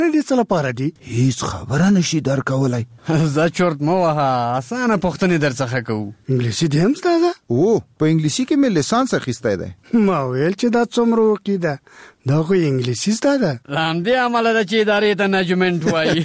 دې څه لپاره دي؟ هیڅ خبره نشي درکولای. زه چورت مو وها، اسانه پوښتنې درڅخه کوو. انګلیسي دې هم زده ده؟ په انګلیسي کې مې لیسانس اخیستی دی. ما ویل چې دا څومره وقی ده، دا خو انګلیسي زده ده. له همدې امله ده چې ادارې ته نجمنټ وایي.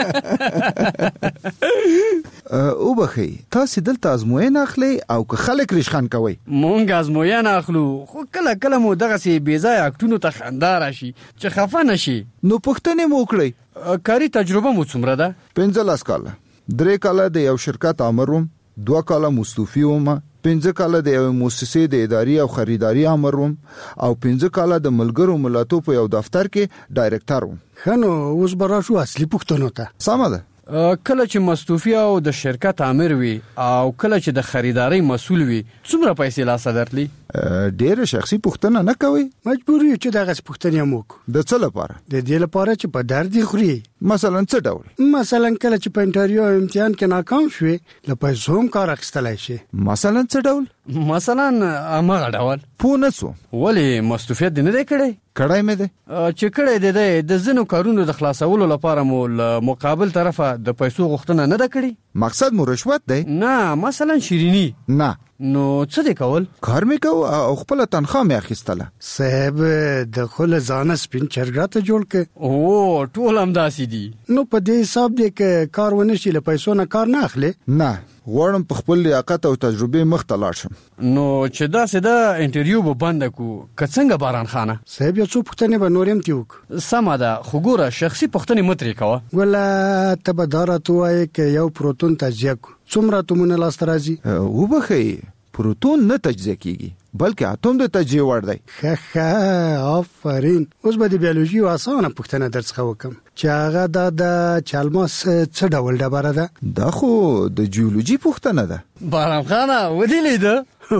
وبخئ، تاسې دلته ازموینه اخلئ او که خلک ریشخند کوئ؟ مونږ ازموینه اخلو، خو کله کله مو دغسې بېځایه اکټونو ته خندا راشي چې خفه نشي. نو پوښتنې مو وکړئ. کاري تجربه مو څومره ده؟ 15 کاله. 3 کاله د یو شرکت آمر وم، 2 کاله مستوفي وم، 5 کاله د یو مؤسسې د اداري او خریداري آمر وم، او 5 کاله د ملګرو ملتونو په یو دفتر کې ډایرکټر وم. ښه نو اوس به راشو اصلي پوښتنو ته. سمه ده. کله چې مستوفي او د شرکت آمر وي او کله چې د خریداري مسؤل وي، څومره پیسې لاسه درتلی؟ ډېره شخصي پوښتنه نه کوي. مجبور یو چې دغسې پوښتنې هم وکړو. د څه لپاره؟ د دې لپاره چې په درد یې خوري. مثلا څه ډول؟ مثلا کله چې په انټرویو او امتحان کې ناکام شوې، له پیسو هم کار اخیستلی شي. مثلا څه ډول؟ مثلا همغه ډول. پوه نه سوم. ولې مستوفیت دې نه دی کړی؟ کړی مې دی. چې کړی دی د ځینو کارونو د خلاصولو لپاره مو له مقابل طرفه د پیسو غوښتنه نه ده کړې؟ مقصد مو رشوت دی؟ نه، مثلا شیرینی. نه. نو څه دی کول؟ کار مې کو او خپل تنخواه مې اخیستله. صاحب د خپل ځان سپین چرګاته جوړ ک. او ټول هم داسې دي. نو په دې حساب دی ک کار ونه شي، له پیسو نه کار نه اخلي. نه، غواړم په خپل لیاقت او تجربه مخ ته لاړ شم. نو چې داسې ده انټرویو به بنده کو که څنګه باران خانه؟ صاحب یو څو پوښتنې به نور هم تیوک. سمه ده، خو ګوره شخصي پوښتنې مه ترې کوه. ولا ته به دا راته ووایې که یو پروتون تجزیه کړو څومره اتومونه لاسته راځي؟ وبخئ، پروتون نه تجزیه کیږي بلکې اتوم د تجزیه وړ دی. ښه آفرین. اوس به د بیولوژي یو اسانه پوښتنه درڅخه وکم چې هغه دا د چالماس څه ډول ډبره ده؟ دا خو د جیولوژي پوښتنه ده. باران خانه ودې لیده؟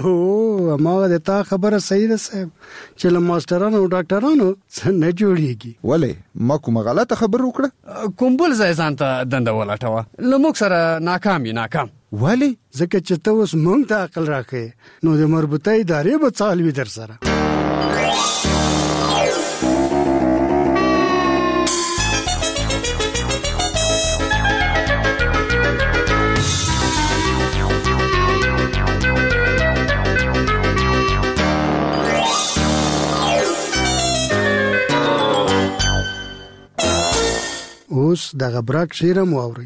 هماغه د تا خبره صحیح ده صاحب چې له ماسترانو او ډاکټرانو څه نه جوړیږي. ولې ما کومه غلطه خبر وکړه؟ کوم بل ځای ځان ته دنده ولټوه، له موږ سره ناکام یې. ناکام ولې؟ ځکه چې ته اوس موږ ته عقل راکې، نو د مربوطه ادارې به څه حال وي در سره. اوس دغه برک شعر مو اورئ.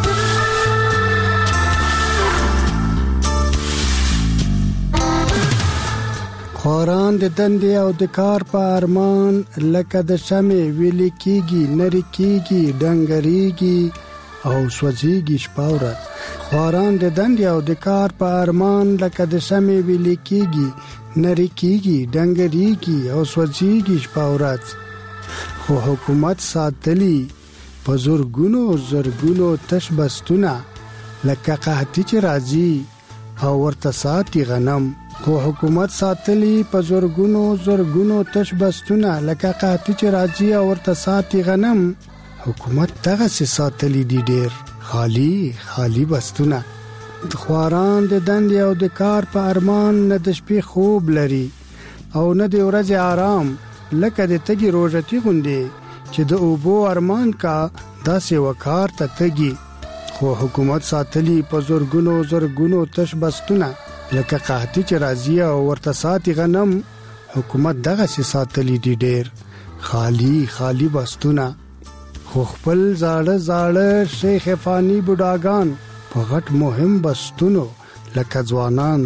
خواران د دندې او د کار په ارمان، لکه د شمع ویلې کېږي نري کېږي ډنګرېږي او سوځېږي شپه ورځ. خواران د دندې او د کار په ارمان، لکه د شمع ویلې کېږي نري کېږي ډنګرېږي او سوځېږي شپه ورځ. خو حکومت ساتلی په زرګونو تش بستونه، لکه قحطي چې راځي او ورته ساتي غنم. خو حکومت ساتلی په زرګونو تش بستونه، لکه قحطي چې راځي او ورته ساتي غنم. حکومت دغسې ساتلی دي ډېر خالی بستونه. خواران د دندې او د کار په ارمان، نه د شپې خوب لري او نه د ورځې آرام، لکه د تږي روژتي غوندې چې د اوبو ارمان کا داسې وکار ته تږي. خو حکومت ساتلی په زرګونو تش بستونه، لکه قحطي چې راځي او ورته ساتي غنم. حکومت دغسې ساتلی دي ډېر خالی بستونه. خو خپل زاړه شیخ فانی بوډاګان په غټ مهم بستونو، لکه ځوانان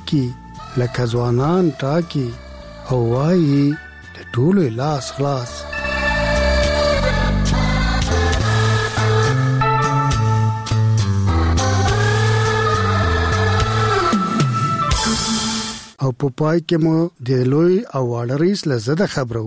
ټاکی او وایي د ټولو لاس خلاص. او په پای کې مو د لوی او واړه رئیس له زده خبرو.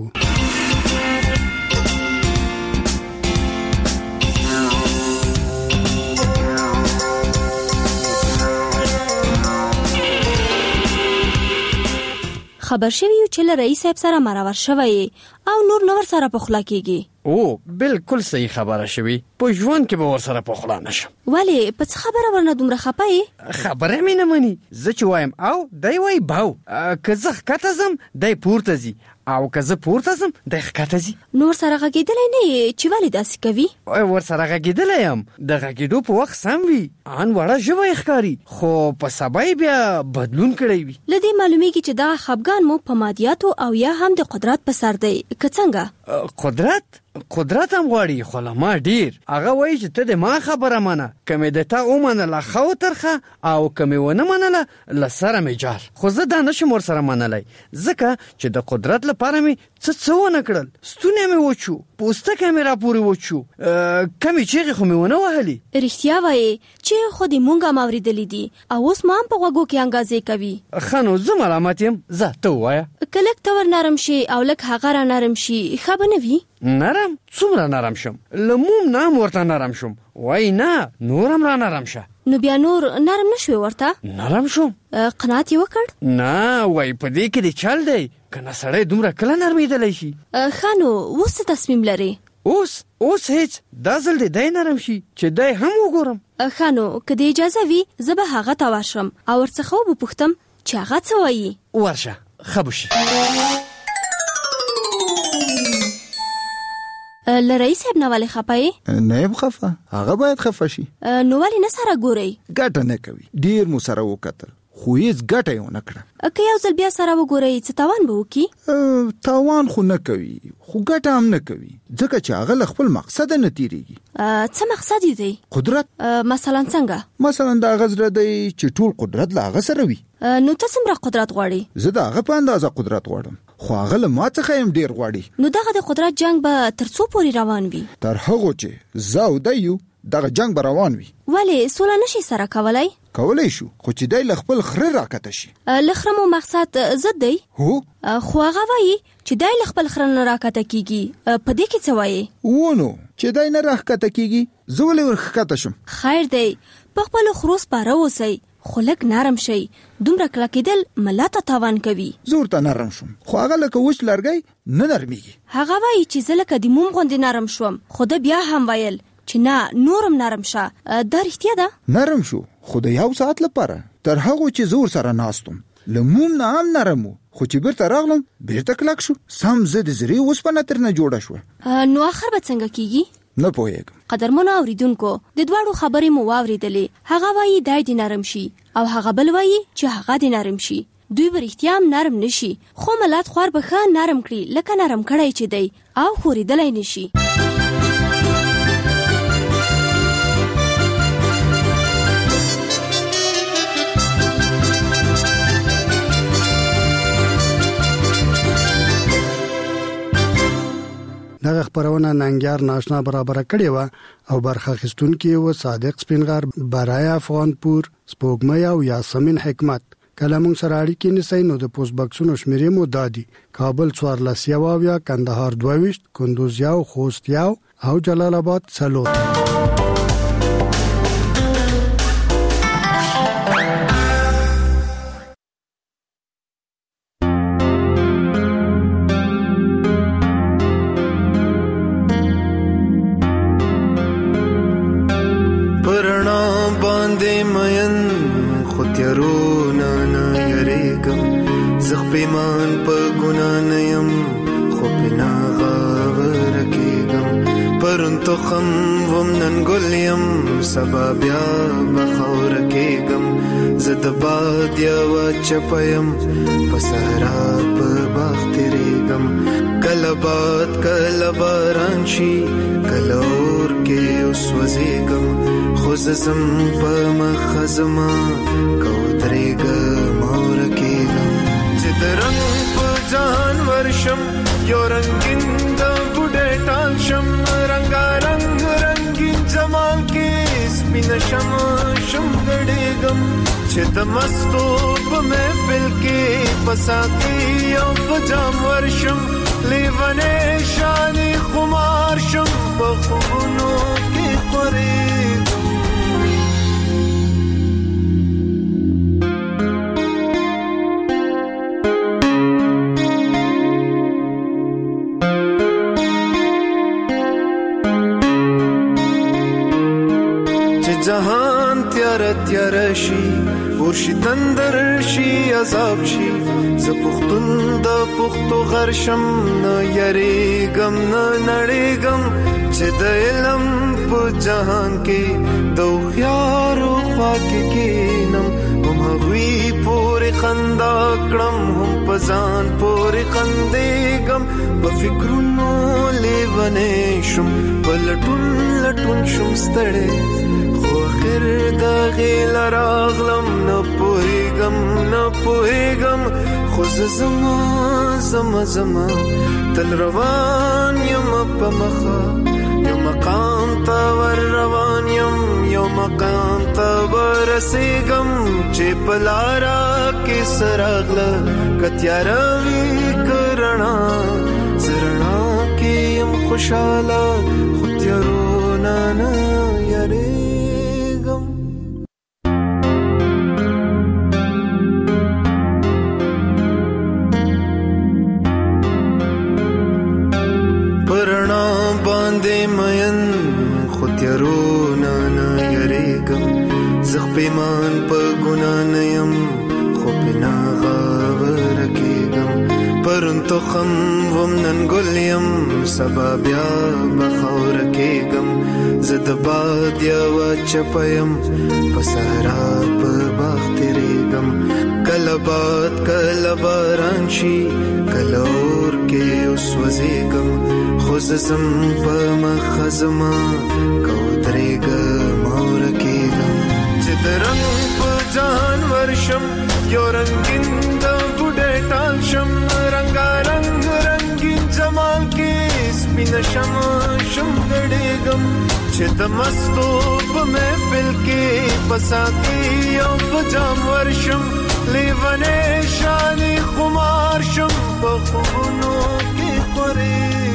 خبر شوی چې له رئیس صاحب سره مرور شوی او نور نور سره پخلا کیږي. او بالکل صحیح خبره شوی. په ژوند کې به ور سره پخلا نشم. ولی په څه خبره ورنه دومره خپای؟ خبره مې نه مني. زه چې وایم او دای وای باو، که زه ښکته ځم دای پورته ځي او که زه پورته ځم دی ښکته ځي. نو ورسره غږېدلی نه یې چې ولې داسې کوي؟ ورسره غږېدلی یم، د غږېدو په وخت سم وي، ان وړه ژبه یې ښکاري، خو په سبا یې بیا بدلون کړی وي. له دې معلومیږي چې دغه خفګان مو په مادیاتو او یا هم د قدرت په سر دی که څنګه؟ قدرت هم غواړي، خو له ما ډیر. هغه وایي چې ته د ما خبره منه، که مې د تا ومنله ښه وترخه، او که مې ونه منله له سره مې جار. خو زه دا نشم ورسره منلی، ځکه چې د قدرت لپاره مې څه ونه کړل. ستونی مې وچو، پوستکی مې راپورې وچو، کمې چیغې خو مې ونه وهلې. رښتیا وایې چې خو دې مونږ هم اورېدلي دي او اوس ما هم په غوږو کې انګازې کوي. ښه نو زه ملامت یم، ځه ته ووایه. که لږ ته ور نرم شي او لږ هغه را نرم شي ښه به نه وي؟ نرم؟ څومره نرم شم؟ له موم نه هم ورته نرم شم. وای نه، نور هم را نرم شه. نو بیا نور نرم نشوې ورته؟ نرم شم. قناعت یې وکړ؟ نه، وای په دې کې د چل دی، که نه سړی دومره کله نرمېدلی شي. ښه نو اوس څه تصمیم لرې؟ اوس هیڅ، دا ځل دی نرم شي چې دی هم وګورم. ښه نو که د اجازه وي زه به هغه ته ورشم او ورڅخه وپوښتم چې هغه څه وایي. ورشه، ښه به شي. له رئیس صاحب نه ولې خفه یې؟ نه یم خفه، هغه باید خفه شي. نو ولې نه سره ګورئ؟ ګټه نه کوي، ډیر مو سره وکتل خو هیڅ ګټه یې ونه کړه. که یو ځل بیا سره وګورئ څه تاوان به وکړي؟ تاوان خو نه کوي، خو ګټه هم نه کوي، ځکه چې هغه له خپل مقصد نه تیریږي. څه مقصد یې دی؟ قدرت. مثلا څنګه؟ مثلا دا هغه زړه دی چې ټول قدرت له هغه سره وي. نو ته څومره قدرت غواړې؟ زه د هغه په اندازه قدرت غواړم، خو هغه له ما څخه هم ډیر غواړي. نو دغه د قدرت جنگ به تر څو پورې روان وي؟ تر هغو چې زه او دی یو دغه جنگ به روان وي. ولې سوله نشي سره کولای؟ کولای شو، خو چې دی له خپل خره راکته شي. له خره مو مقصد ضد دی؟ هو. خو هغه وایي چې دی له خپل خره نه راکته کیږي، په دې کې څه وایي؟ ونو چې دی نه راکته کیږي، زه ولې ورښکته شم؟ خیر دی، په خپل خروس پاره اوسئ، خو لږ نرم شي، دومره کلکېدل ملا ته تاوان کوي. زه ورته نرم شم، خو هغه لکه وچ لرګی نه نرمیږي. هغه وایي چې زه لکه د موم غوندې نرم شوم، خو ده بیا هم ویل چې نه نورم نرم شه. دا رښتیا ده؟ نرم شو، خو د یو ساعت لپاره، تر هغو چې زه ورسره ناستم. له موم نه هم نرم و، خو چې بیرته راغلم بیرته کلک شو. سم زه د زرې اوسپنه ترنه جوړه شوه. نو آخر به څنګه کیږي؟ نه پوهیږم. قدرمنو اوریدونکو، د دواړو خبرې مو واورېدلې. هغه وایي دی دې نرم شي او هغه بل وایي چې هغه دې نرم شي. دوی به رښتیا هم نرم نشي، خو ملت خوار به ښه نرم کړي لکه نرم کړی چې دی او ښورېدلی نشي. دغه خبرونه ننګیار ناشنا برابر کړی و او برخه اخیستونکي و صادق سپینغر، برای افغانپور، سپوږمۍ او یاسمین حکمت. کله مونږ سره اړیکې نیسئ نو د پوسټ باکسونو شمیرې مو دادي: کابل 14 کندهار 22 کندوز 1 خوست 1 او جلال آباد 4. پیمان په ګنا نه يم خو پنا غاور کېږم پرون تخم وم نن ګل یم سبا بیا بخور کېږم زه د باد یوه چپه یم په صحرا په باغ تېرېږم کله باد کله باران شي کله اور کې وسوځېږم خو زه ځم په مخه زما که ودرېږم اور کېږم چې د رنګ په ځان ورشم یو رنګین د بوډۍ ټال شم رنګارنګ رنګین جمال کې سپینه شم ګډېږم چې د مستو په محفل کې په ساقي او په جام ورشم لیونی شانې خمار شم په خوبونو کې خورېږم چې جهان تیار تیار شي ورشي تندر شي عذاب شي زه پښتون د پښتو غرشم نه یریږم نه نړیږم چې د علم په جهان کې د هوښیارو خوا کې کینم هم هغوی پورې خندا کړم هم په ځان پورې خندېږم په فکرونو لیونی شم په لټون لټون شم ستړی خو اخر د غیل راغلم نه پوهېږم خو زه زما تل روان یم په مخه یو مقام ته ور روان یم یو مقام ته ورسېږم چې په لاره کې څه راغله که تیاره وي که رڼا زه رڼا کې یم خوشحاله خو تیارو نه یریږم پرنا باندې مین خو تیارو نه یریږم زه پیمان په ګناه نه یم خو پنا غاوره کېږم پرون تخم وم نن ګل یم سبا بیا به خاوره کېږم زه د باد یوه چپه یم په صحرا په باغ تېرېږم کله باد کله باران شي کله اور کې وسوځېږم خو زه ځم په مخه زما که ودرېږم او ورکېږم چې د رنګ په جهان ورشم یو رنګین د بوډۍ ټال شم رنګارنګ رنګین جمال کې سپینه شم ګډېږم چې د مستو په محفل کې په ساقي او په جام ورشم لیونی شانې خمار شم په خوبونو کې خورېږم